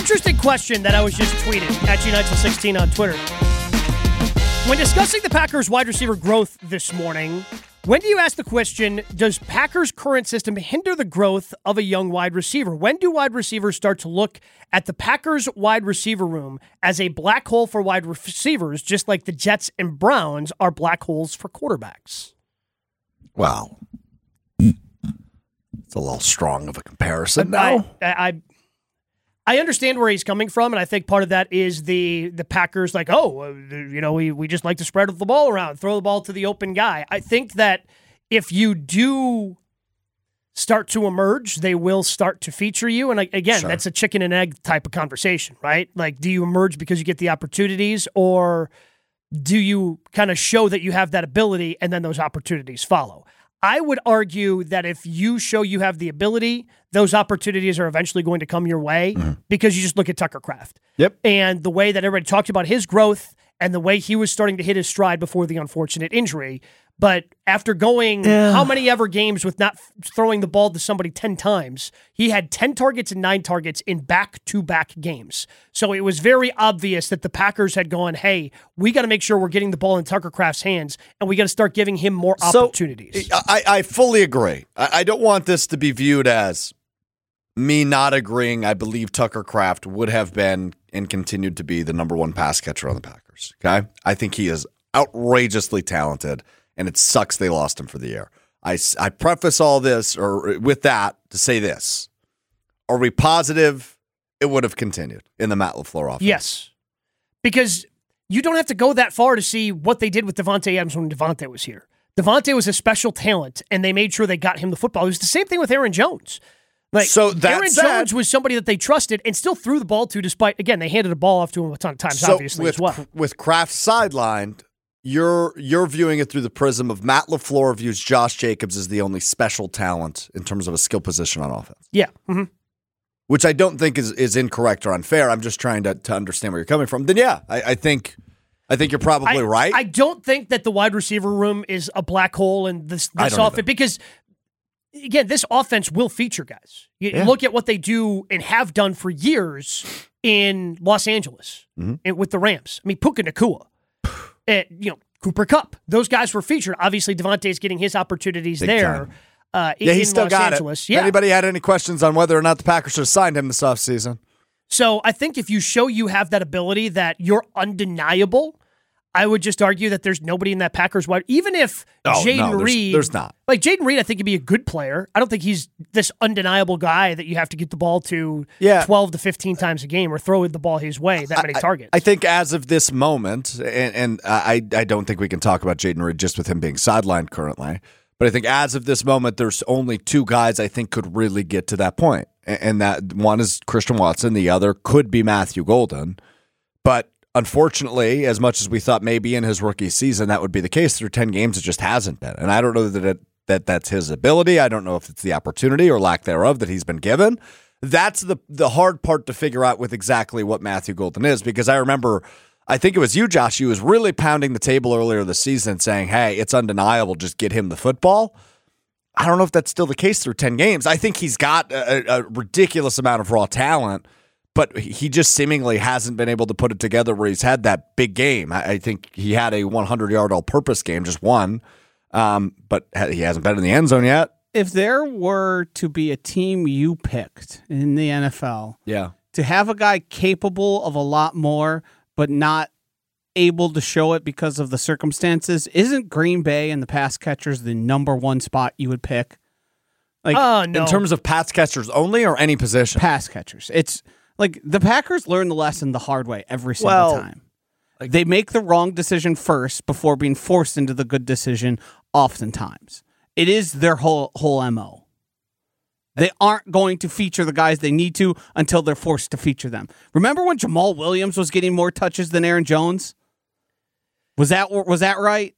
Interesting question that I was just tweeting at G916 on Twitter. When discussing the Packers wide receiver growth this morning, when do you ask the question, does Packers' current system hinder the growth of a young wide receiver? When do wide receivers start to look at the Packers wide receiver room as a black hole for wide receivers, just like the Jets and Browns are black holes for quarterbacks? Well, it's a little strong of a comparison now. I understand where he's coming from, and I think part of that is the Packers like, we just like to spread the ball around, throw the ball to the open guy. I think that if you do start to emerge, they will start to feature you. And again, That's a chicken and egg type of conversation, right? Like, do you emerge because you get the opportunities, or do you kind of show that you have that ability and then those opportunities follow? I would argue that if you show you have the ability, those opportunities are eventually going to come your way because you just look at Tucker Kraft. Yep. And the way that everybody talked about his growth and the way he was starting to hit his stride before the unfortunate injury. But after going how many ever games with not throwing the ball to somebody 10 times, he had 10 targets and 9 targets in back-to-back games. So it was very obvious that the Packers had gone, hey, we got to make sure we're getting the ball in Tucker Kraft's hands, and we got to start giving him more opportunities. I fully agree. I don't want this to be viewed as me not agreeing. I believe Tucker Kraft would have been and continued to be the number one pass catcher on the Packers. Okay? I think he is outrageously talented, and it sucks they lost him for the year. I preface all this with that to say this. Are we positive it would have continued in the Matt LaFleur offense? Yes. Because you don't have to go that far to see what they did with Davante Adams when Davante was here. Davante was a special talent, and they made sure they got him the football. It was the same thing with Aaron Jones. Aaron Jones was somebody that they trusted and still threw the ball to, despite, again, they handed the ball off to him a ton of times, obviously, as well. With Kraft sidelined, You're viewing it through the prism of Matt LaFleur views Josh Jacobs as the only special talent in terms of a skill position on offense. Yeah. Mm-hmm. Which I don't think is incorrect or unfair. I'm just trying to understand where you're coming from. Then yeah, I think you're probably right. I don't think that the wide receiver room is a black hole in this offense because, again, this offense will feature guys. You look at what they do and have done for years in Los Angeles and with the Rams. I mean, Puka Nacua. Cooper Kupp. Those guys were featured. Obviously, Davante's getting his opportunities Big there he still Los got Angeles. It. If anybody had any questions on whether or not the Packers should have signed him this offseason. So I think if you show you have that ability, that you're undeniable, I would just argue that there's nobody in that Packers wide. Even if Jaden Reed. There's not. Like Jaden Reed, I think he'd be a good player. I don't think he's this undeniable guy that you have to get the ball to 12 to 15 times a game or throw the ball his way that many targets. I think as of this moment, and I don't think we can talk about Jaden Reed just with him being sidelined currently, but I think as of this moment, there's only 2 guys I think could really get to that point. And that one is Christian Watson. The other could be Matthew Golden. But unfortunately, as much as we thought maybe in his rookie season that would be the case, through 10 games, it just hasn't been. And I don't know that that's his ability. I don't know if it's the opportunity or lack thereof that he's been given. That's the hard part to figure out with exactly what Matthew Golden is, because I remember, I think it was you, Josh, you was really pounding the table earlier this season saying, hey, it's undeniable, just get him the football. I don't know if that's still the case through 10 games. I think he's got a ridiculous amount of raw talent, but he just seemingly hasn't been able to put it together where he's had that big game. I think he had a 100-yard all-purpose game, just one, but he hasn't been in the end zone yet. If there were to be a team you picked in the NFL to have a guy capable of a lot more but not able to show it because of the circumstances, isn't Green Bay and the pass catchers the number one spot you would pick? No. In terms of pass catchers only or any position? Pass catchers. It's like the Packers learn the lesson the hard way every single time. They make the wrong decision first before being forced into the good decision oftentimes. It is their whole MO. They aren't going to feature the guys they need to until they're forced to feature them. Remember when Jamal Williams was getting more touches than Aaron Jones? Was that right?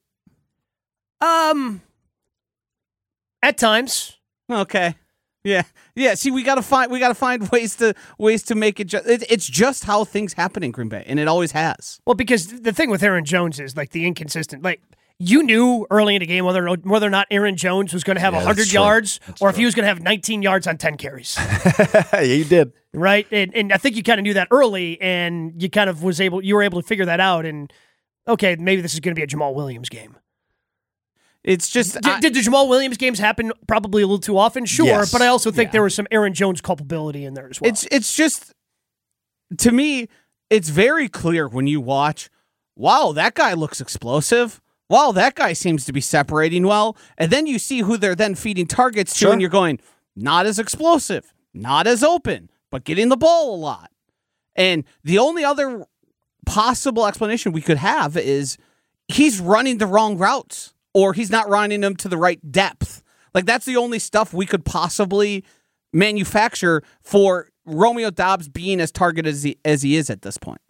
At times. Okay. Yeah. See, we gotta find ways to make it. It's just how things happen in Green Bay, and it always has. Well, because the thing with Aaron Jones is like the inconsistent. Like you knew early in the game whether or not Aaron Jones was going to have 100 yards or if he was going to have 19 yards on 10 carries. Yeah, you did. Right? And I think you kind of knew that early, and you kind of you were able to figure that out, and okay, maybe this is going to be a Jamal Williams game. It's just... Did the Jamal Williams games happen probably a little too often? Sure, yes. but I also think there was some Aaron Jones culpability in there as well. It's just, to me, it's very clear when you watch, wow, that guy looks explosive. Wow, that guy seems to be separating well. And then you see who they're then feeding targets to, and you're going, not as explosive, not as open, but getting the ball a lot. And the only other possible explanation we could have is he's running the wrong routes, or he's not running them to the right depth. Like, that's the only stuff we could possibly manufacture for Romeo Doubs being as targeted as he is at this point.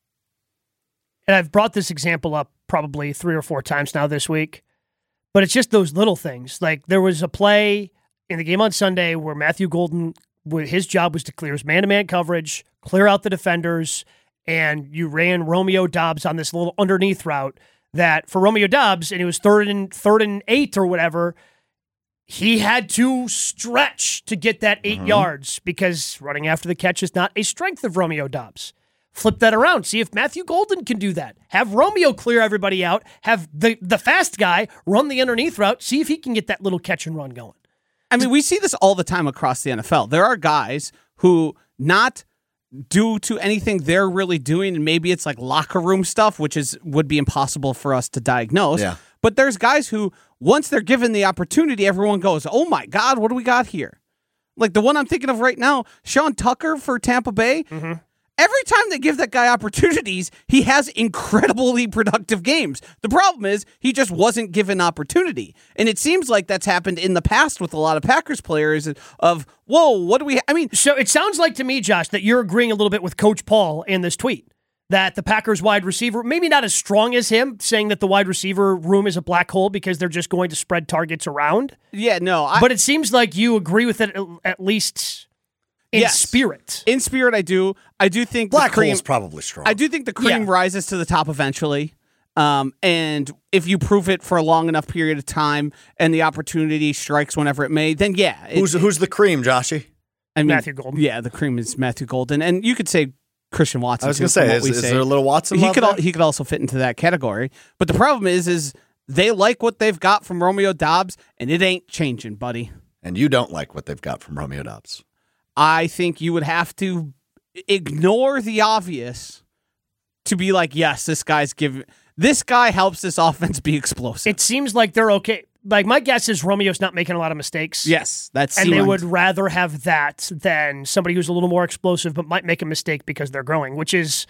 And I've brought this example up probably 3 or 4 times now this week, but it's just those little things. Like, there was a play in the game on Sunday where Matthew Golden, his job was to clear his man-to-man coverage, clear out the defenders, and you ran Romeo Doubs on this little underneath route that for Romeo Doubs, and it was third and 8 or whatever, he had to stretch to get that 8 yards because running after the catch is not a strength of Romeo Doubs. Flip that around. See if Matthew Golden can do that. Have Romeo clear everybody out. Have the fast guy run the underneath route. See if he can get that little catch and run going. I mean, we see this all the time across the NFL. There are guys who, not due to anything they're really doing, and maybe it's like locker room stuff, which would be impossible for us to diagnose. Yeah. But there's guys who, once they're given the opportunity, everyone goes, oh my God, what do we got here? Like the one I'm thinking of right now, Sean Tucker for Tampa Bay. Mm-hmm. Every time they give that guy opportunities, he has incredibly productive games. The problem is he just wasn't given opportunity. And it seems like that's happened in the past with a lot of Packers players of, whoa, what do we... I mean... So it sounds like to me, Josh, that you're agreeing a little bit with Coach Paul in this tweet, that the Packers wide receiver, maybe not as strong as him, saying that the wide receiver room is a black hole because they're just going to spread targets around. Yeah, no. But it seems like you agree with it at least... In spirit. In spirit, I do. I do think Black Hole is probably strong. I do think the cream rises to the top eventually. And if you prove it for a long enough period of time and the opportunity strikes whenever it may, then yeah. Who's the cream, Joshy? I mean, Matthew Golden. Yeah, the cream is Matthew Golden. And you could say Christian Watson. I was going to say, is there a little Watson love there? He could also fit into that category. But the problem is they like what they've got from Romeo Doubs, and it ain't changing, buddy. And you don't like what they've got from Romeo Doubs. I think you would have to ignore the obvious to be like, yes, this guy helps this offense be explosive. It seems like they're okay. Like, my guess is Romeo's not making a lot of mistakes. Yes, and they would rather have that than somebody who's a little more explosive but might make a mistake because they're growing, which is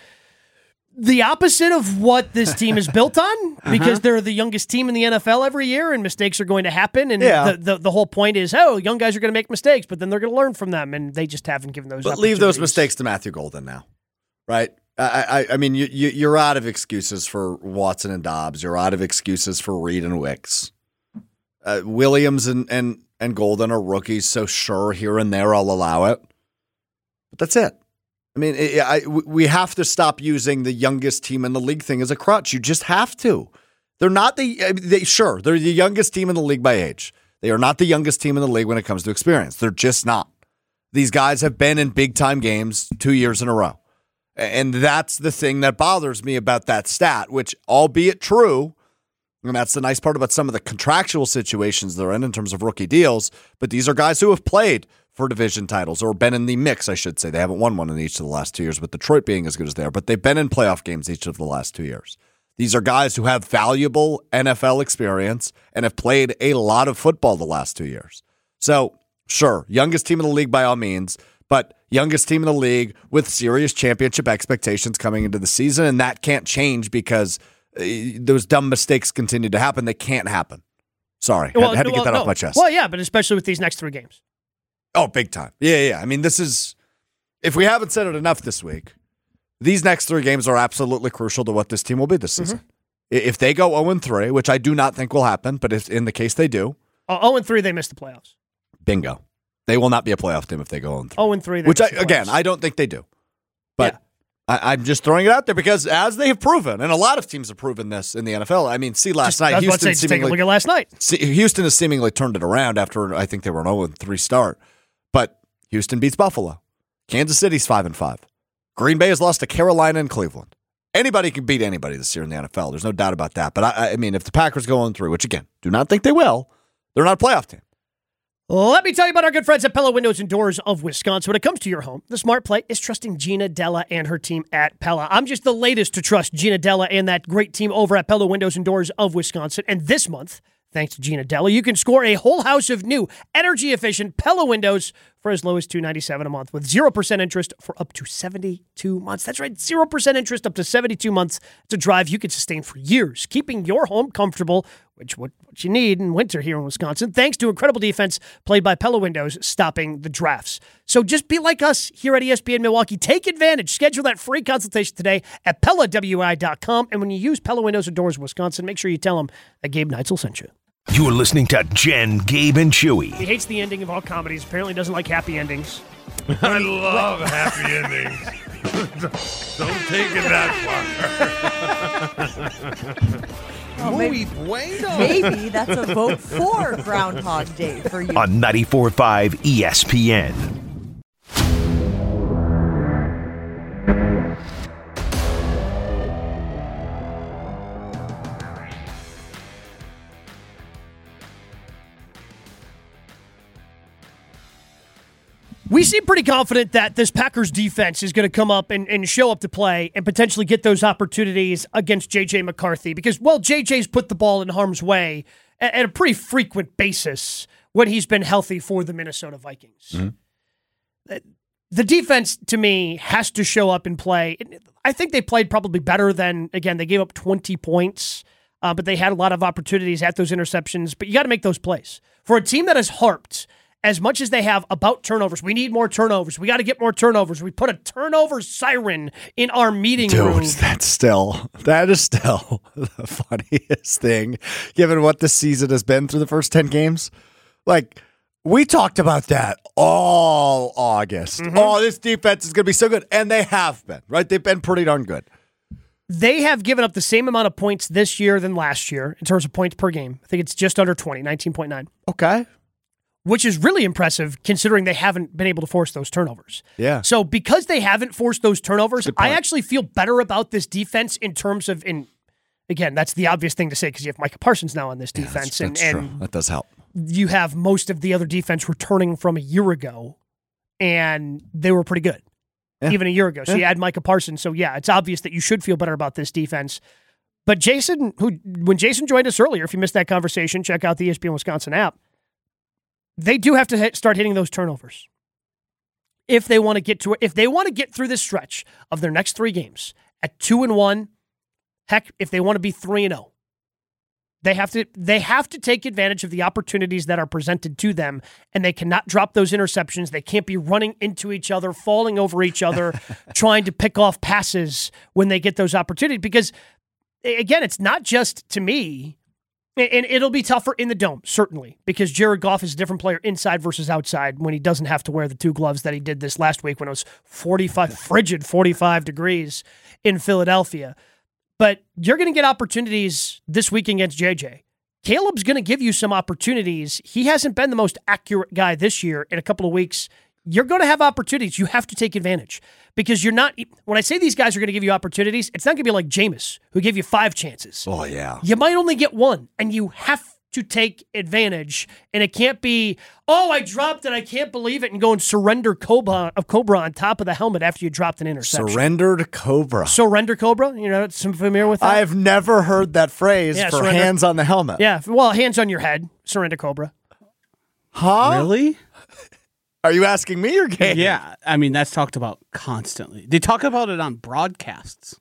the opposite of what this team is built on, because they're the youngest team in the NFL every year, and mistakes are going to happen. And the whole point is, young guys are going to make mistakes, but then they're going to learn from them, and they just haven't given those. But leave those mistakes to Matthew Golden now, right? I mean, you're out of excuses for Watson and Doubs. You're out of excuses for Reed and Wicks. Williams and Golden are rookies, so sure, here and there I'll allow it, but that's it. I mean, we have to stop using the youngest team in the league thing as a crutch. You just have to. They're not they're the youngest team in the league by age. They are not the youngest team in the league when it comes to experience. They're just not. These guys have been in big-time games 2 years in a row. And that's the thing that bothers me about that stat, which, albeit true, and that's the nice part about some of the contractual situations they're in terms of rookie deals, but these are guys who have played for division titles, or been in the mix, I should say. They haven't won one in each of the last 2 years, with Detroit being as good as they are, but they've been in playoff games each of the last 2 years. These are guys who have valuable NFL experience and have played a lot of football the last 2 years. So, sure, youngest team in the league by all means, but youngest team in the league with serious championship expectations coming into the season, and that can't change because those dumb mistakes continue to happen. They can't happen. Sorry, had to get that off my chest. Well, yeah, but especially with these next 3 games. Oh, big time. Yeah. I mean, this is, if we haven't said it enough this week, these next 3 games are absolutely crucial to what this team will be this season. If they go 0-3, which I do not think will happen, but if in the case they do. 0-3, they miss the playoffs. Bingo. They will not be a playoff team if they go 0-3. 0-3, which, I don't think they do. But I'm just throwing it out there because as they have proven, and a lot of teams have proven this in the NFL. I mean, see last night, Houston take a look at last night. Houston has seemingly turned it around after I think they were an 0-3 start. But Houston beats Buffalo. Kansas City's 5-5. Green Bay has lost to Carolina and Cleveland. Anybody can beat anybody this year in the NFL. There's no doubt about that. But I mean, if the Packers go on through, which again, do not think they will, they're not a playoff team. Let me tell you about our good friends at Pella Windows and Doors of Wisconsin. When it comes to your home, the smart play is trusting Gina Della and her team at Pella. I'm just the latest to trust Gina Della and that great team over at Pella Windows and Doors of Wisconsin. And this month, thanks to Gina Della, you can score a whole house of new, energy-efficient Pella windows for as low as $297 a month with 0% interest for up to 72 months. That's right, 0% interest up to 72 months. It's a drive you can sustain for years, keeping your home comfortable, which what you need in winter here in Wisconsin, thanks to incredible defense played by Pella Windows, stopping the drafts. So just be like us here at ESPN Milwaukee. Take advantage. Schedule that free consultation today at PellaWI.com. And when you use Pella Windows and Doors Wisconsin, make sure you tell them that Gabe Neitzel sent you. You're listening to Jen, Gabe, and Chewy. He hates the ending of all comedies. Apparently doesn't like happy endings. I love happy endings. Don't take it that far. Muy bueno. Maybe that's a vote for Groundhog Day for you. On 94.5 ESPN. We seem pretty confident that this Packers defense is going to come up and show up to play and potentially get those opportunities against J.J. McCarthy because, well, J.J.'s put the ball in harm's way at a pretty frequent basis when he's been healthy for the Minnesota Vikings. Mm-hmm. The defense, to me, has to show up and play. I think they played probably better than, again, they gave up 20 points, but they had a lot of opportunities at those interceptions. But you got to make those plays. For a team that has harped as much as they have about turnovers, we need more turnovers. We got to get more turnovers. We put a turnover siren in our meeting room. Dude, that is still the funniest thing, given what this season has been through the first 10 games. Like, we talked about that all August. Mm-hmm. Oh, this defense is going to be so good. And they have been, right? They've been pretty darn good. They have given up the same amount of points this year than last year in terms of points per game. I think it's just under 20, 19.9. Okay. Which is really impressive considering they haven't been able to force those turnovers. Yeah. So because they haven't forced those turnovers, I actually feel better about this defense in terms of, again, that's the obvious thing to say because you have Micah Parsons now on this defense. That's true. That does help. You have most of the other defense returning from a year ago, and they were pretty good, even a year ago. So you add Micah Parsons. So, yeah, it's obvious that you should feel better about this defense. But Jason, when Jason joined us earlier, if you missed that conversation, check out the ESPN Wisconsin app. They do have to start hitting those turnovers if they want to get through this stretch of their next 3 games at 2-1. Heck, if they want to be 3-0, they have to take advantage of the opportunities that are presented to them, and they cannot drop those interceptions. They can't be running into each other, falling over each other, trying to pick off passes when they get those opportunities. Because again, it's not just to me. And it'll be tougher in the dome, certainly, because Jared Goff is a different player inside versus outside when he doesn't have to wear the 2 gloves that he did this last week when it was frigid 45 degrees in Philadelphia. But you're going to get opportunities this week against JJ. Caleb's going to give you some opportunities. He hasn't been the most accurate guy this year. In a couple of weeks, you're going to have opportunities. You have to take advantage because you're not. When I say these guys are going to give you opportunities, it's not going to be like Jameis, who gave you 5 chances. Oh, yeah. You might only get 1, and you have to take advantage. And it can't be, I dropped it, I can't believe it, and go and surrender Cobra on top of the helmet after you dropped an interception. Surrendered Cobra. Surrender Cobra? You're not familiar with that? I have never heard that phrase for surrender. Hands on the helmet. Yeah, well, hands on your head, surrender Cobra. Huh? Really? Are you asking me or Gabe? Yeah, I mean, that's talked about constantly. They talk about it on broadcasts,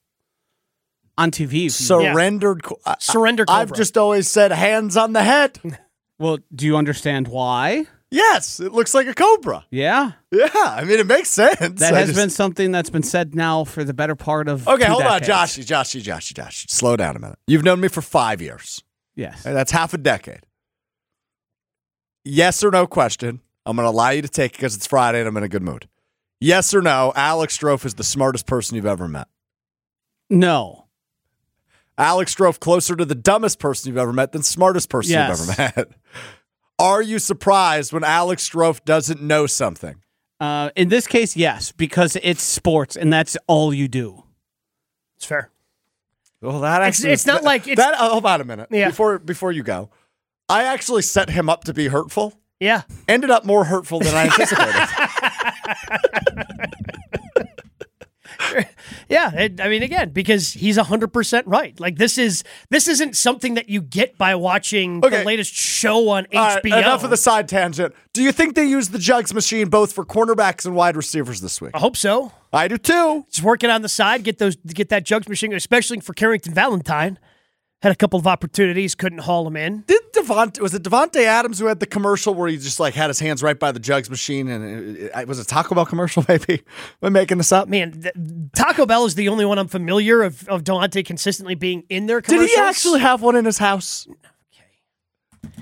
on TV. Surrendered. Yeah. Surrender Cobra. I've just always said hands on the head. Well, do you understand why? Yes, it looks like a cobra. Yeah. Yeah, I mean, it makes sense. That has been something that's been said now for the better part of 2 hold decades. on, Joshy. Slow down a minute. You've known me for 5 years. Yes. And that's half a decade. Yes or no question. I'm going to allow you to take it because it's Friday and I'm in a good mood. Yes or no, Alex Strofe is the smartest person you've ever met? No. Alex Strofe closer to the dumbest person you've ever met than smartest person you've ever met? Are you surprised when Alex Strofe doesn't know something? In this case, yes, because it's sports, and that's all you do. It's fair. Well, that actually it's not like it's, that. Hold on a minute. Yeah. Before you go, I actually set him up to be hurtful. Yeah. Ended up more hurtful than I anticipated. Yeah, I mean, again, because he's 100% right. Like this isn't something that you get by watching the latest show on HBO. Enough of the side tangent. Do you think they use the jugs machine both for cornerbacks and wide receivers this week? I hope so. I do too. Just working on the side, get that jugs machine, especially for Carrington Valentine. Had a couple of opportunities, couldn't haul him in. Was it Devontae Adams who had the commercial where he just like had his hands right by the jugs machine, and it was a Taco Bell commercial? Maybe am I making this up? Man, Taco Bell is the only one I'm familiar of Devontae consistently being in their commercials. Did he actually have one in his house? Okay.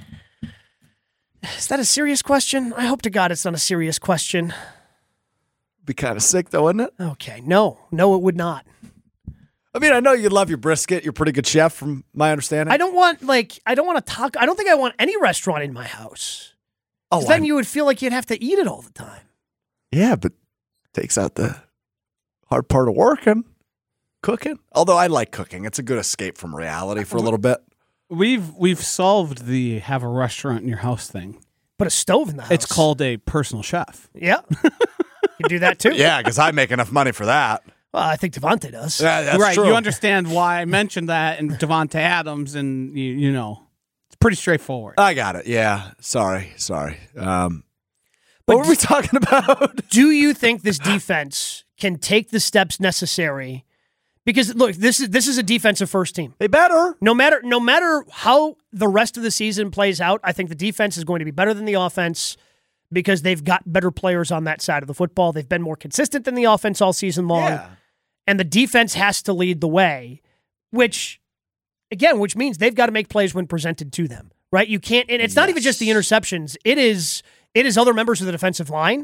Is that a serious question? I hope to God it's not a serious question. Be kind of sick though, wouldn't it? Okay, no, it would not. I mean, I know you love your brisket. You're a pretty good chef, from my understanding. I don't want to talk. I don't think I want any restaurant in my house. Oh, then you would feel like you'd have to eat it all the time. Yeah, but takes out the hard part of working, cooking. Although I like cooking, it's a good escape from reality for a little bit. We've solved the have a restaurant in your house thing. Put a stove in the house. It's called a personal chef. Yeah, you do that too. Yeah, because I make enough money for that. Well, I think Devontae does. Yeah, that's right. true. You understand why I mentioned that in Devontae Adams, and you know, it's pretty straightforward. I got it. Yeah. Sorry. What were we talking about? Do you think this defense can take the steps necessary? Because look, this is a defensive first team. They better. No matter how the rest of the season plays out, I think the defense is going to be better than the offense because they've got better players on that side of the football. They've been more consistent than the offense all season long. Yeah. And the defense has to lead the way, which means they've got to make plays when presented to them, right? You can't, and it's not even just the interceptions. It is other members of the defensive line.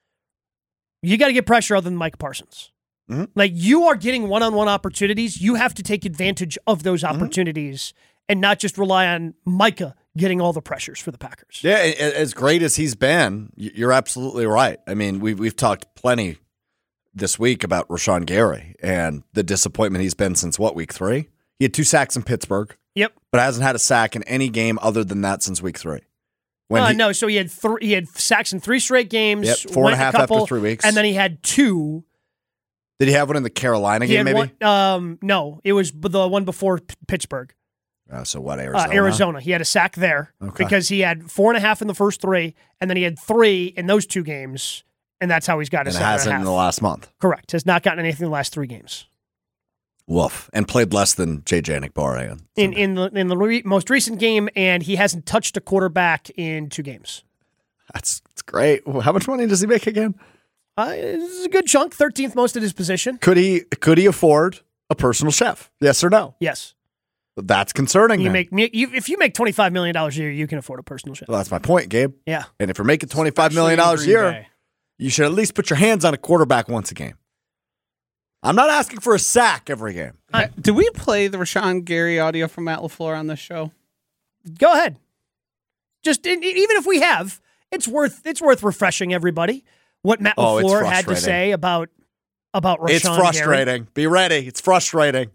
You got to get pressure other than Micah Parsons. Mm-hmm. Like, you are getting one-on-one opportunities. You have to take advantage of those opportunities and not just rely on Micah getting all the pressures for the Packers. Yeah, as great as he's been, you're absolutely right. I mean, we've talked plenty this week about Rashawn Gary and the disappointment he's been since week 3? He had 2 sacks in Pittsburgh. Yep. But hasn't had a sack in any game other than that since week 3. No, so he had sacks in 3 straight games. Yep, 4.5 after 3 weeks. And then he had 2. Did he have one in the Carolina game, maybe? No, it was the one before Pittsburgh. So what, Arizona? Arizona. He had a sack there because he had 4.5 in the first 3, and then he had 3 in those 2 games, and that's how he's got his 7.5. And hasn't in the last month. Correct. Has not gotten anything in the last 3 games. Woof. And played less than J.J. Enagbare. In the most recent game, and he hasn't touched a quarterback in 2 games. That's great. How much money does he make again? This is a good chunk, 13th most at his position. Could he afford a personal chef? Yes or no? Yes. That's concerning. If you make $25 million a year, you can afford a personal chef. Well, that's my point, Gabe. Yeah. And if you're making $25 million a year, you should at least put your hands on a quarterback once a game. I'm not asking for a sack every game. Did we play the Rashawn Gary audio from Matt LaFleur on this show? Go ahead. Just even if we have, it's worth refreshing everybody what Matt LaFleur had to say about Rashawn It's frustrating. Gary. Be ready. It's frustrating.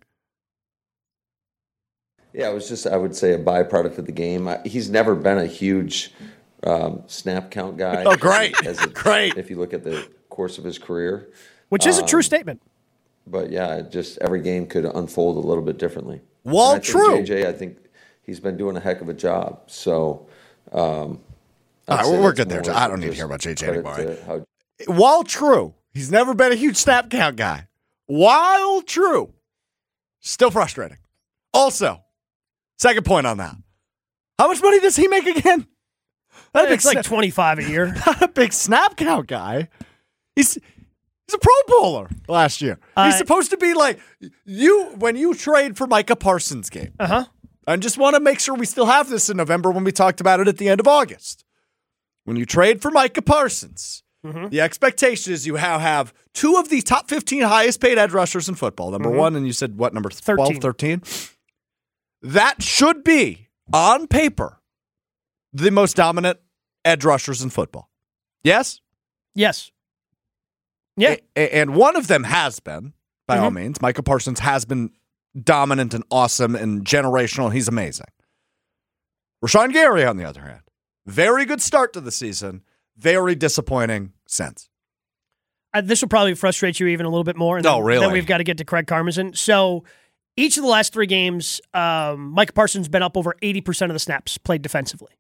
Yeah, it was just, I would say, a byproduct of the game. He's never been a huge snap count guy. Oh, great. Great. If you look at the course of his career. Which is a true statement. But, yeah, just every game could unfold a little bit differently. Well, true. JJ, I think he's been doing a heck of a job. So, we're good there. I don't need to hear about JJ anymore. While true, he's never been a huge snap count guy. While true, still frustrating. Also, second point on that. How much money does he make again? It's like 25 a year. Not a big snap count guy. He's a Pro Bowler last year. He's supposed to be like when you trade for Micah Parsons game. I just want to make sure we still have this in November when we talked about it at the end of August. When you trade for Micah Parsons, The expectation is you have two of the top 15 highest paid edge rushers in football. Number one, and you said what, number 12, 13? That should be, on paper, the most dominant edge rushers in football. Yes? Yes. Yeah. And one of them has been, by all means. Micah Parsons has been dominant and awesome and generational. He's amazing. Rashawn Gary, on the other hand, very good start to the season, very disappointing since. This will probably frustrate you even a little bit more. And really? Then we've got to get to Craig Karmazin. So each of the last 3 games, Micah Parsons been up over 80% of the snaps played defensively.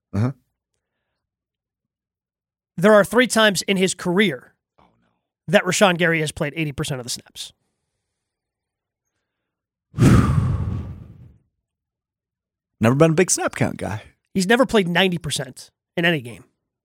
There are 3 times in his career that Rashawn Gary has played 80% of the snaps. Never been a big snap count guy. He's never played 90% in any game.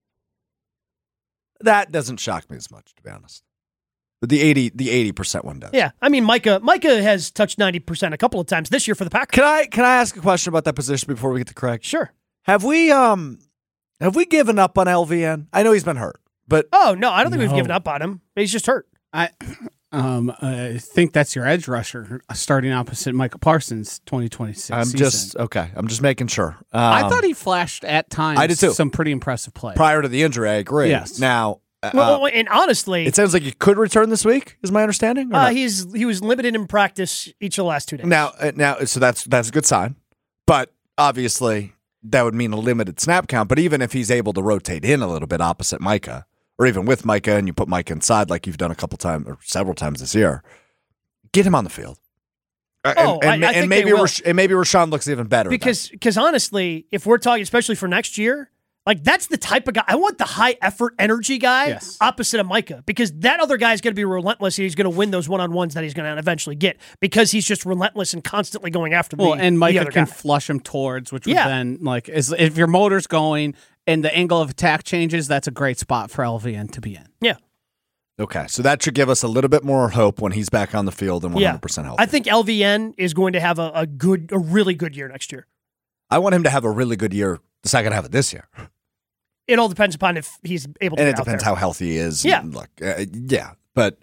That doesn't shock me as much, to be honest. But the 80% one does. Yeah, I mean Micah has touched 90% a couple of times this year for the Packers. Can I ask a question about that position before we get to Craig? Sure. Have we given up on LVN? I know he's been hurt, but no, I don't think we've given up on him. He's just hurt. I think that's your edge rusher starting opposite Micah Parsons 2026 I'm just making sure. I thought he flashed at times. I did too. Some pretty impressive plays. Prior to the injury, I agree. Yes. Now, and honestly, it sounds like he could return this week, is my understanding? He was limited in practice each of the last 2 days. Now, so that's a good sign. But obviously, that would mean a limited snap count. But even if he's able to rotate in a little bit opposite Micah, or even with Micah, and you put Micah inside like you've done a couple times or several times this year, get him on the field. I think maybe they will. maybe Rashawn looks even better. Because honestly, if we're talking, especially for next year, like that's the type of guy I want, the high effort energy guy opposite of Micah, because that other guy is going to be relentless and he's going to win those one-on-ones that he's going to eventually get because he's just relentless and constantly going after and Micah the other can guy. flush him towards, which would then if your motor's going and the angle of attack changes, that's a great spot for LVN to be in. Yeah. Okay, so that should give us a little bit more hope when he's back on the field and 100% healthy. I think LVN is going to have a really good year next year. I want him to have a really good year the second half of this year. It all depends upon if he's able to and get it depends out there. how healthy he is. Yeah. And look, but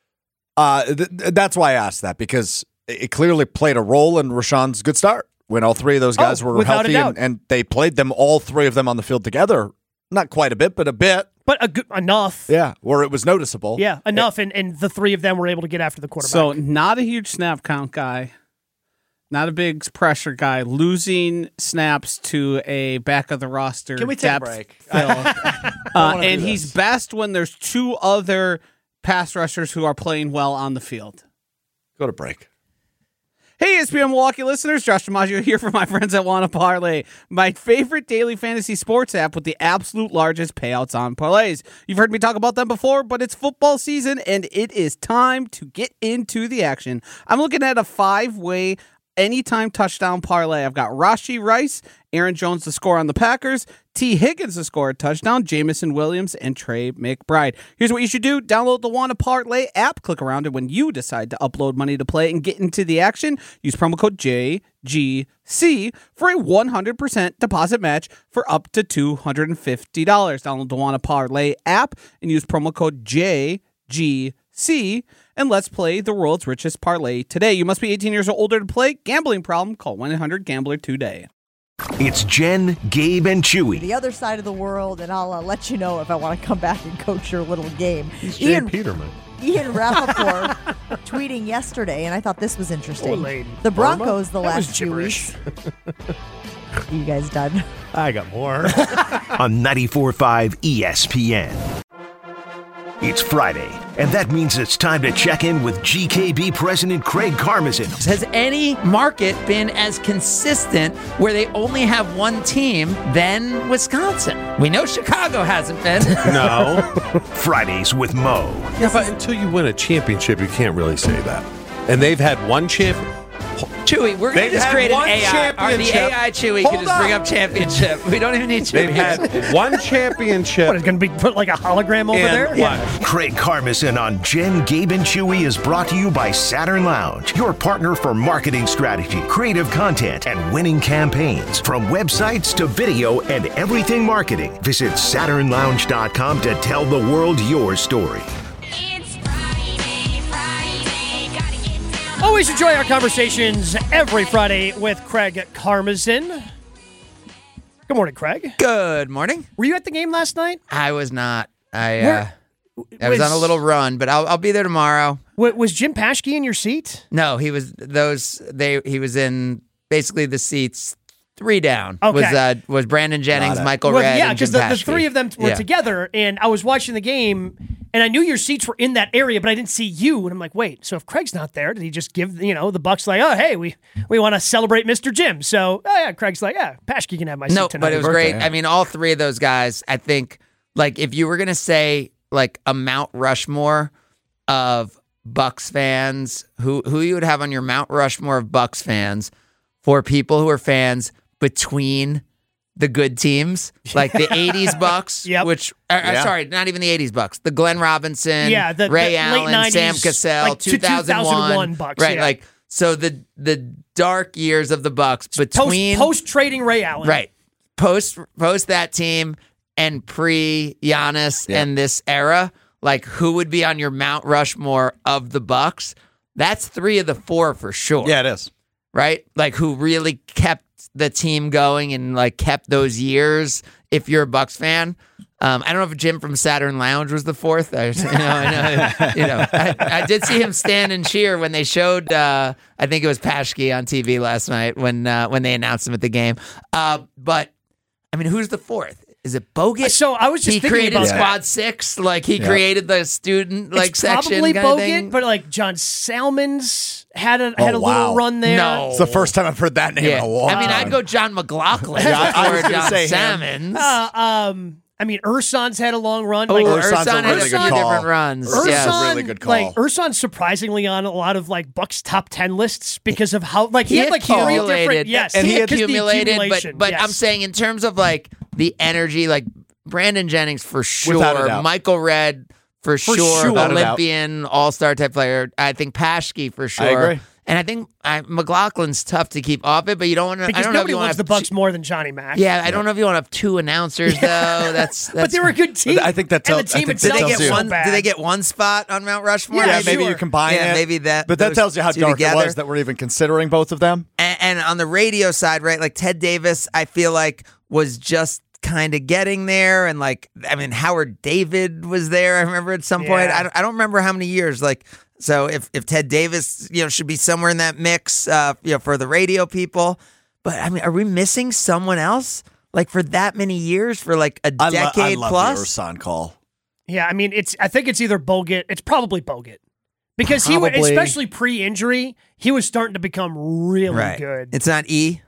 that's why I asked that, because it clearly played a role in Rashawn's good start when all 3 of those guys were healthy and they played them, all 3 of them on the field together. Not quite a bit, but a bit. But enough. Yeah, where it was noticeable. Yeah, enough, and the 3 of them were able to get after the quarterback. So not a huge snap count guy, not a big pressure guy, losing snaps to a back of the roster. Can we take a break? And he's best when there's 2 other pass rushers who are playing well on the field. Go to break. Hey, ESPN Milwaukee listeners, Josh DiMaggio here for my friends at Wanna Parlay, my favorite daily fantasy sports app with the absolute largest payouts on parlays. You've heard me talk about them before, but it's football season, and it is time to get into the action. I'm looking at a 5-way anytime touchdown parlay. I've got Rashee Rice, Aaron Jones to score on the Packers, T. Higgins to score a touchdown, Jamison Williams, and Trey McBride. Here's what you should do. Download the Wanna Parlay app, click around it when you decide to upload money to play and get into the action. Use promo code JGC for a 100% deposit match for up to $250. Download the Wanna Parlay app and use promo code JGC. And let's play the world's richest parlay today. You must be 18 years or older to play. Gambling problem? Call 1-800-GAMBLER today. It's Jen, Gabe, and Chewy. The other side of the world, and I'll let you know if I want to come back and coach your little game. He's Jane Peterman. Ian Rappaport tweeting yesterday, and I thought this was interesting. Oh, lady. The Broncos the That was last 2 gibberish. weeks. You guys done? I got more. On 94.5 ESPN. It's Friday, and that means it's time to check in with GKB President Craig Karmazin. Has any market been as consistent where they only have one team than Wisconsin? We know Chicago hasn't been. No. Fridays with Mo. Yeah, but until you win a championship, you can't really say that. And they've had one champion. Chewy, we're going to They've just had create an one AI. The championship. AI Chewy Hold can just bring on. up championship. We don't even need Chewy. They've had one championship. What, is going to be put like a hologram over there? what? Craig Karmazin on Jen, Gabe, and Chewy is brought to you by Saturn Lounge, your partner for marketing strategy, creative content, and winning campaigns. From websites to video and everything marketing, visit SaturnLounge.com to tell the world your story. Always enjoy our conversations every Friday with Craig Karmazin. Good morning, Craig. Good morning. Were you at the game last night? I was not. I was on a little run, but I'll be there tomorrow. Was Jim Paschke in your seat? No, he was he was in basically the seats 3 down. Okay. Was Brandon Jennings, Michael Well, Redd, yeah, and Jim because the Paschke. three of them were Yeah. together, and I was watching the game, and I knew your seats were in that area, but I didn't see you. And I'm like, wait, so if Craig's not there, did he just give the Bucks like, oh, hey, we want to celebrate Mr. Jim? So, oh yeah, Craig's like, yeah, Paschke can have my seat No, tonight. but it was Birthday, great. yeah. I mean, all 3 of those guys, I think, like, if you were going to say, like, a Mount Rushmore of Bucks fans, who you would have on your Mount Rushmore of Bucks fans for people who are fans between the good teams, like the 80s Bucks, Yep. which, sorry, not even the 80s Bucks, the Glenn Robinson, Yeah, the Ray late Allen, 90s, Sam Cassell, like, to 2001 Bucks, right? yeah. Like, so the dark years of the Bucks between Post trading Ray Allen. right, post that team and pre Giannis and this era, like who would be on your Mount Rushmore of the Bucks? That's 3 of the 4 for sure. Yeah, it is. Right? Like who really kept the team going and like kept those years if you're a Bucks fan. I don't know if Jim from Saturn Lounge was the 4th. I did see him stand and cheer when they showed I think it was Paschke on TV last night when they announced him at the game. But I mean, who's the 4th? Is it Bogut? So I was just he thinking created about Squad 6, like he created the student like it's section. probably kind of Bogut, thing. but like John Salmons had a wow. little run there. No. It's the first time I've heard that name in a while. I mean, I'd go John McLaughlin Yeah, I was before gonna John say him. Salmons. I mean, Ursan's had a long run. Oh, Like, Ursan's a Ursan had really a good few call. different runs. Ursan- Yeah. really good call. Like Ursan's surprisingly on a lot of like Bucks top 10 lists because of how like he He had like 3 different accumulated, and he had 'cause the accumulated, accumulation, but yes. I'm saying in terms of like the energy, like Brandon Jennings for Without a sure, doubt. Michael Redd for sure, sure. Without a doubt. Olympian, all-star type player. I think Paschke for sure. agree. And I think McLaughlin's tough to keep off it, but you don't want to. I because don't know if nobody you want loves to the Bucks more than Johnny Mack. Yeah, I don't know if you want to have 2 announcers though. That's but they were a good team. I think that and the tells- I team think Did itself they tells get was you. so one? bad. Did they get one spot on Mount Rushmore? Yeah, maybe sure. you combine Yeah, it. maybe that. But that those tells you how 2 dark together. it was that we're even considering both of them. And on the radio side, right, like Ted Davis, I feel like was just kind of getting there. And like, I mean, Howard David was there. I remember at some point. Yeah. I don't remember how many years. Like, so if Ted Davis, should be somewhere in that mix, for the radio people. But I mean, are we missing someone else? Like for that many years, for like a I decade love plus? the Ursan call. Yeah, I mean, I think it's either Bogut. It's probably Bogut. Because he was, Probably. especially pre-injury, he was starting to become really Right. good. It's not E.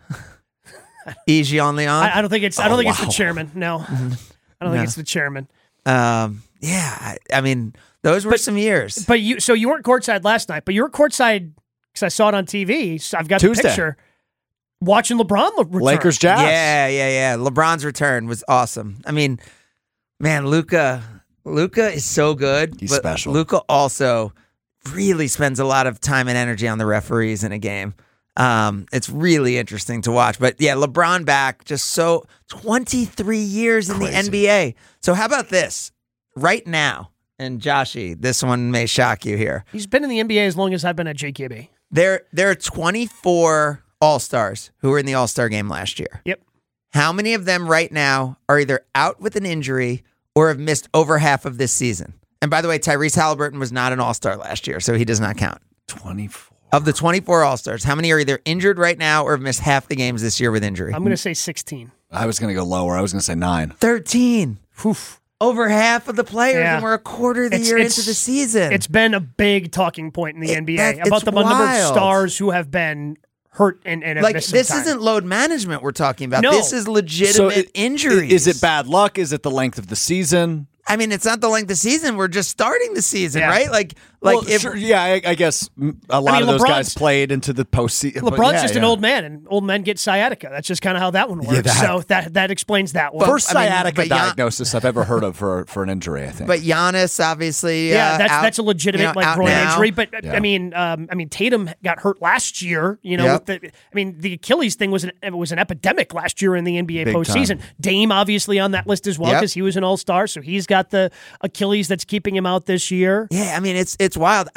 E. Jean Leon. I don't think it's. I don't think it's the wow. chairman. No, I don't think it's the chairman. Yeah, I mean, those were some years. But you weren't courtside last night, but you were courtside because I saw it on TV. So I've got Tuesday. the picture. Watching LeBron return. Lakers Jazz. Yeah. LeBron's return was awesome. I mean, man, Luka is so good. He's but special. Luka also really spends a lot of time and energy on the referees in a game. It's really interesting to watch. But yeah, LeBron back, just so 23 years in Crazy. the NBA. So how about this? Right now, and Joshy, this one may shock you here. He's been in the NBA as long as I've been at JKB. There are 24 All-Stars who were in the All-Star game last year. Yep. How many of them right now are either out with an injury or have missed over half of this season? And by the way, Tyrese Halliburton was not an All-Star last year, so he does not count. 24. Of the 24 All-Stars, how many are either injured right now or have missed half the games this year with injury? I'm going to say 16. I was going to go lower. I was going to say 9. 13. Oof. Over half of the players, Yeah. and we're a quarter of the year into the season. It's been a big talking point in the NBA it's about the number of wild. stars who have been hurt and have like missed some this time. isn't load management we're talking about. No. This is legitimate injuries. Is it bad luck? Is it the length of the season? I mean, it's not the length of the season. We're just starting the season, Yeah. right? Like Like, Well, sure, yeah, I guess a lot of those guys played into the postseason. LeBron's just an old man, and old men get sciatica. That's just kind of how that one works. So that explains that one. First sciatica diagnosis I've ever heard of for an injury, I think. But Giannis, obviously, that's a legitimate groin injury. But Yeah. I mean, Tatum got hurt last year. With the Achilles thing was an epidemic last year in the NBA Big postseason. time. Dame obviously on that list as well because he was an All-Star, so he's got the Achilles that's keeping him out this year. Yeah, I mean, it's wild.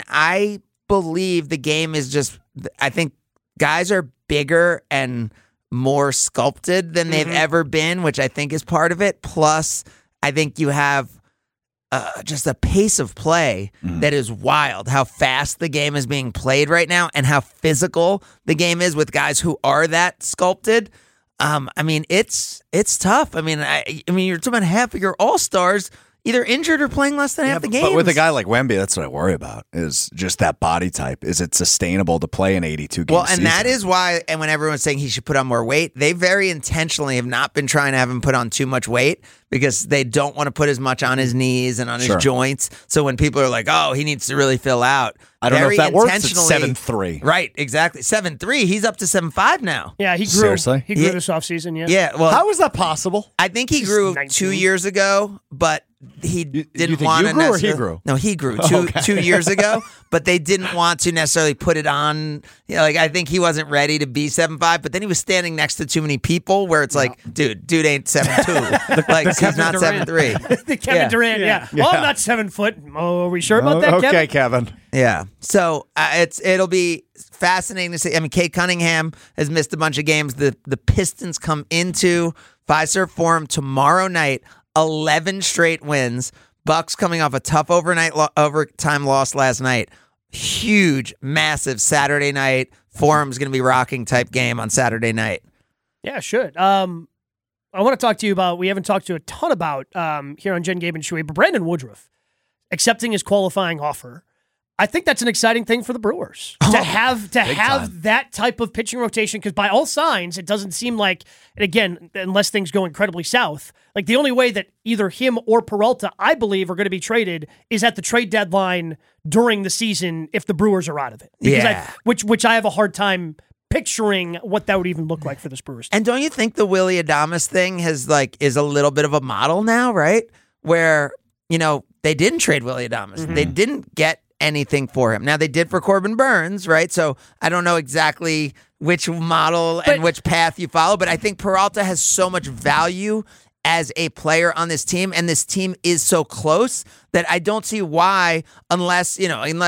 I believe the game is just, I think guys are bigger and more sculpted than they've ever been, which I think is part of it. Plus, I think you have just a pace of play that is wild, how fast the game is being played right now and how physical the game is with guys who are that sculpted. I mean, it's tough. I mean, you're talking about half of your all-stars either injured or playing less than half the games. But with a guy like Wemby, that's what I worry about, is just that body type. Is it sustainable to play an 82-game Well, and season? that is why, and when everyone's saying he should put on more weight, they very intentionally have not been trying to have him put on too much weight because they don't want to put as much on his knees and on his joints. So when people are like, oh, he needs to really fill out. I don't know if that works at 7'3". Right, exactly. 7'3". He's up to 7'5" now. Yeah, he grew. Seriously? He grew this offseason, yeah. Yeah, well, how is that possible? I think he grew 2 years ago, but he didn't want to. You grew or he grew? No, he grew 2 years ago, but they didn't want to necessarily put it on. I think he wasn't ready to be 7'5", but then he was standing next to too many people where it's like, dude ain't 7'2". Like, he's not 7'3". The Kevin Durant, yeah. Well, I'm not 7 foot. Oh, are we sure about that, Kevin? Okay, Kevin. Yeah. So it'll be fascinating to see. I mean, Kate Cunningham has missed a bunch of games. The Pistons come into Fiserv Forum tomorrow night, 11 straight wins. Bucks coming off a tough overtime loss last night. Huge, massive Saturday night. Forum's going to be rocking type game on Saturday night. Yeah, it should. I want to talk to you about, we haven't talked to a ton about here on Jen, Gabe, and Chewy, but Brandon Woodruff accepting his qualifying offer. I think that's an exciting thing for the Brewers to have that type of pitching rotation, because by all signs, it doesn't seem like, and again, unless things go incredibly south, like the only way that either him or Peralta, I believe, are going to be traded is at the trade deadline during the season if the Brewers are out of it. Because which I have a hard time picturing what that would even look like for this Brewers team. And don't you think the Willy Adames thing is a little bit of a model now, right? Where, they didn't trade Willy Adames. They didn't get anything for him. Now, they did for Corbin Burns, right? So I don't know exactly which model and which path you follow, but I think Peralta has so much value as a player on this team, and this team is so close that I don't see why, unless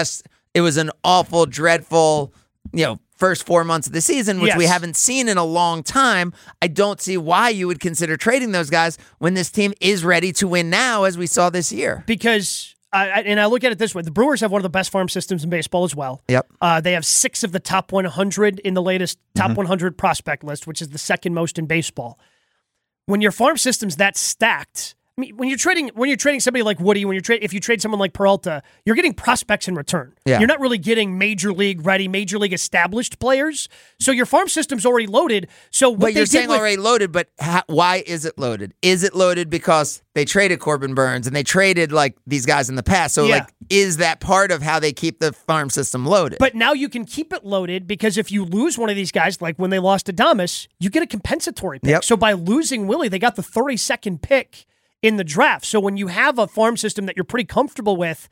it was an awful, dreadful, first 4 months of the season, which we haven't seen in a long time, I don't see why you would consider trading those guys when this team is ready to win now, as we saw this year. Because I look at it this way. The Brewers have one of the best farm systems in baseball as well. Yep. They have 6 of the top 100 in the latest top 100 prospect list, which is the second most in baseball. When your farm system's that stacked, I mean, when you're trading somebody like Woody, if you trade someone like Peralta, you're getting prospects in return. Yeah. You're not really getting major league ready, major league established players. So your farm system's already loaded. So But you're saying already loaded, but why is it loaded? Is it loaded because they traded Corbin Burns and they traded these guys in the past? So is that part of how they keep the farm system loaded? But now you can keep it loaded because if you lose one of these guys, like when they lost Adames, you get a compensatory pick. Yep. So by losing Willie, they got the 32nd pick in the draft. So when you have a farm system that you're pretty comfortable with,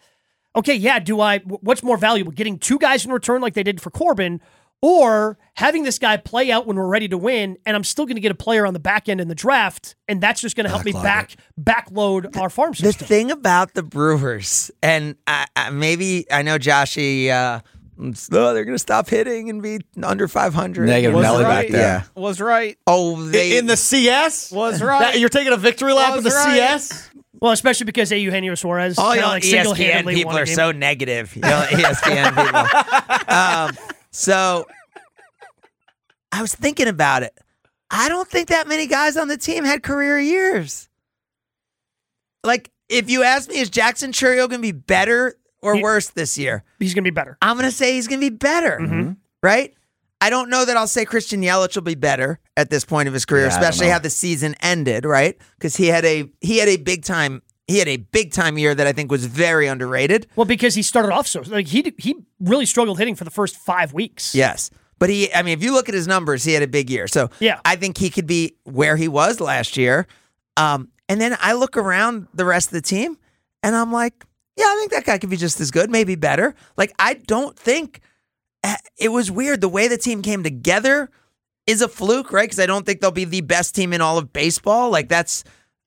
what's more valuable, getting 2 guys in return like they did for Corbin, or having this guy play out when we're ready to win, and I'm still going to get a player on the back end in the draft, and that's just going to help me backload our farm system. The thing about the Brewers, and I know Joshy, they're going to stop hitting and be under 500. Negative Nelly back there. Yeah. Was right. Oh, in the CS? Was right. You're taking a victory lap in the CS? Well, especially because Eugenio Suarez ESPN people are so negative. ESPN people. So I was thinking about it. I don't think that many guys on the team had career years. Like, if you ask me, is Jackson Chourio going to be better or worse this year? He's going to be better. I'm going to say he's going to be better, right? I don't know that I'll say Christian Yelich will be better at this point of his career, especially how the season ended, right? Because he had a big time he had a big time year that I think was very underrated. Well, because he started off so like he really struggled hitting for the first 5 weeks. Yes. But if you look at his numbers, he had a big year. So yeah. I think he could be where he was last year. And then I look around the rest of the team and I'm like, yeah, I think that guy could be just as good, maybe better. Like, I don't think it was weird. The way the team came together is a fluke, right? Because I don't think they'll be the best team in all of baseball. Like, that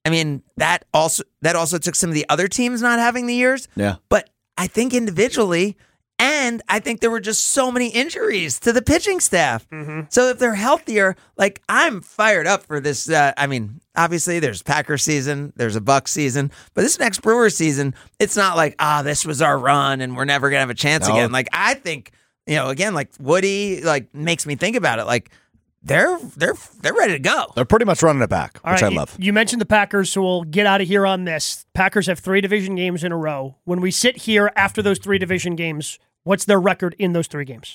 also took some of the other teams not having the years. Yeah. But I think individually, and I think there were just so many injuries to the pitching staff. Mm-hmm. So if they're healthier, like, I'm fired up for this. Obviously there's Packers season, there's a Bucs season, but this next Brewers season, it's not like, this was our run and we're never going to have a chance again. Like, I think, again, like Woody, like, makes me think about it. Like, they're ready to go. They're pretty much running it back, which I love. You mentioned the Packers, so we'll get out of here on this. Packers have 3 division games in a row. When we sit here after those 3 division games, what's their record in those 3 games?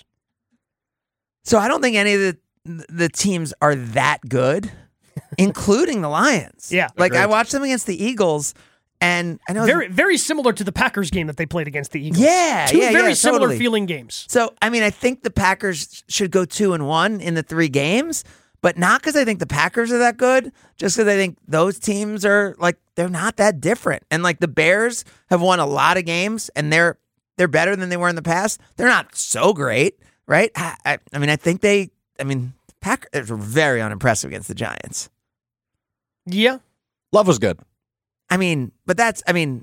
So I don't think any of the teams are that good, including the Lions. Yeah. Like, I watched them against the Eagles, and I know very, very similar to the Packers game that they played against the Eagles. Yeah, Two very similar totally. feeling games. So, I think the Packers should go 2-1 in the 3 games, but not because I think the Packers are that good, just because I think those teams are, like, they're not that different. And, like, the Bears have won a lot of games, and they're better than they were in the past. They're not so great, right? I think Packers were very unimpressive against the Giants. Yeah. Love was good. But that's,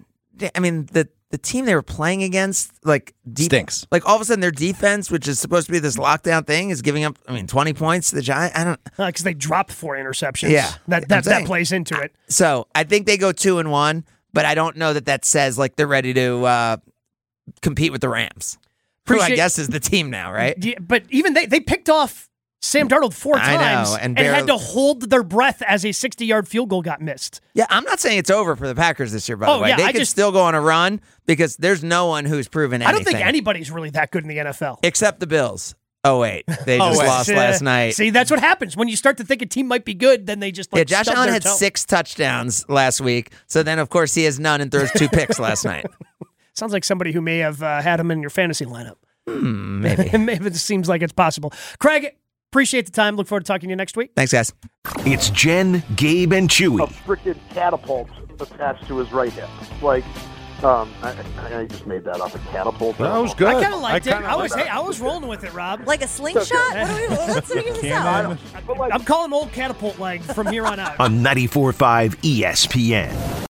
the team they were playing against, like, stinks. Like, all of a sudden, their defense, which is supposed to be this lockdown thing, is giving up, 20 points to the Giants. I don't... Because they dropped 4 interceptions. Yeah. That plays into it. So, I think they go 2-1, but I don't know that says, like, they're ready to compete with the Rams, who I guess is the team now, right? Yeah, but even they picked off Sam Darnold 4 times I know, and had to hold their breath as a 60-yard field goal got missed. Yeah, I'm not saying it's over for the Packers this year, by the way. Yeah, they could still go on a run because there's no one who's proven anything. I don't think anybody's really that good in the NFL. Except the Bills. Oh, wait. They just lost last night. See, that's what happens. When you start to think a team might be good, then they just like Josh Allen had 6 touchdowns last week. So then, of course, he has none and throws 2 picks last night. Sounds like somebody who may have had him in your fantasy lineup. Maybe. Maybe it seems like it's possible. Craig, appreciate the time. Look forward to talking to you next week. Thanks, guys. It's Jen, Gabe, and Chewy. A freaking catapult attached to his right hip. Like, I just made that up. A catapult. That was good. I kind of liked it. I was rolling with it, Rob. Like a slingshot? Let's figure this out. I'm calling him old catapult leg from here on out. On 94.5 ESPN.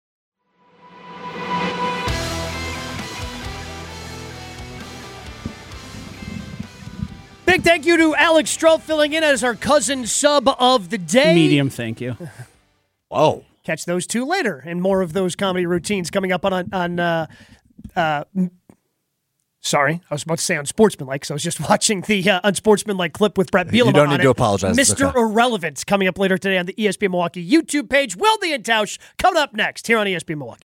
Big thank you to Alex Stroh filling in as our cousin sub of the day. Medium, thank you. Whoa. Catch those 2 later, and more of those comedy routines coming up sorry, I was about to say Unsportsmanlike, because I was just watching the Unsportsmanlike clip with Brett Bielema. You don't need to apologize. Mr. Irrelevant coming up later today on the ESPN Milwaukee YouTube page. Wilde and Tausch coming up next here on ESPN Milwaukee.